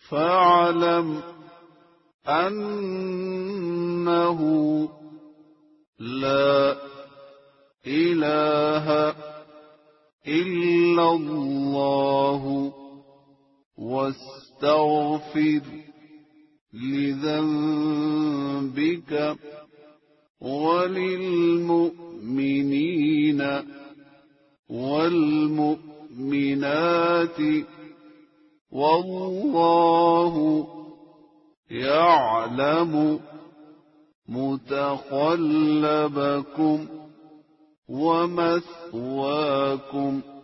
فاعلم أنه لا إله إلا الله واستغفر لذنبك وللمؤمنين والمؤمنات والله يعلم متقلبكم ومثواكم